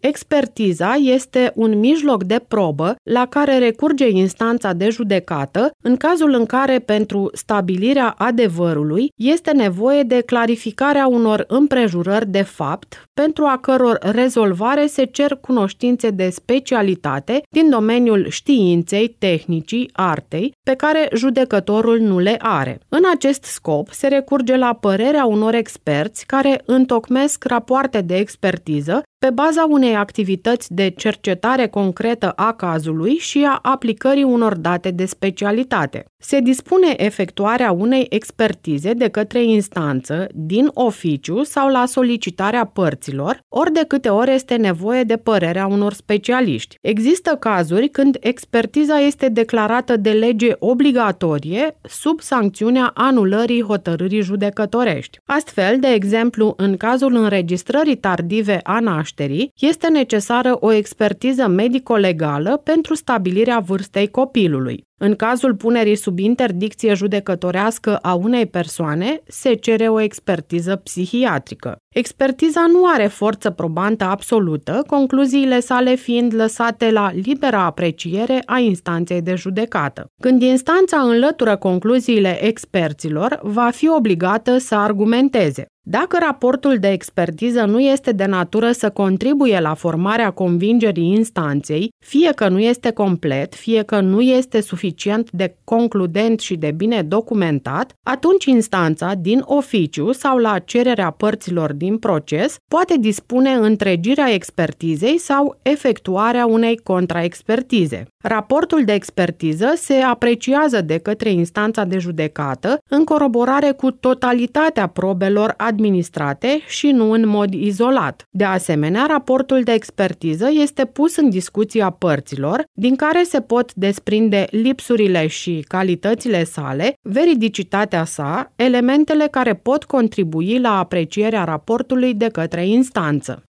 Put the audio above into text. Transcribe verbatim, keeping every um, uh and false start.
Expertiza este un mijloc de probă la care recurge instanța de judecată în cazul în care pentru stabilirea adevărului este nevoie de clarificarea unor împrejurări de fapt, pentru a căror rezolvare se cer cunoștințe de specialitate din domeniul științei, tehnicii, artei, pe care judecătorul nu le are. În acest scop se recurge la părerea unor experți care întocmesc rapoarte de expertiză pe baza unei activități de cercetare concretă a cazului și a aplicării unor date de specialitate. Se dispune efectuarea unei expertize de către instanță, din oficiu sau la solicitarea părților, ori de câte ori este nevoie de părerea unor specialiști. Există cazuri când expertiza este declarată de lege obligatorie sub sancțiunea anulării hotărârii judecătorești. Astfel, de exemplu, în cazul înregistrării tardive a nașterii, este necesară o expertiză medico-legală pentru stabilirea vârstei copilului. În cazul punerii sub interdicție judecătorească a unei persoane, se cere o expertiză psihiatrică. Expertiza nu are forță probantă absolută, concluziile sale fiind lăsate la libera apreciere a instanței de judecată. Când instanța înlătură concluziile experților, va fi obligată să argumenteze. Dacă raportul de expertiză nu este de natură să contribuie la formarea convingerii instanței, fie că nu este complet, fie că nu este suficient de concludent și de bine documentat, atunci instanța, din oficiu sau la cererea părților din proces, poate dispune întregirea expertizei sau efectuarea unei contraexpertize. Raportul de expertiză se apreciază de către instanța de judecată în coroborare cu totalitatea probelor administrate și nu în mod izolat. De asemenea, raportul de expertiză este pus în discuția părților, din care se pot desprinde lipsurile și calitățile sale, veridicitatea sa, elementele care pot contribui la aprecierea raportului de către instanță.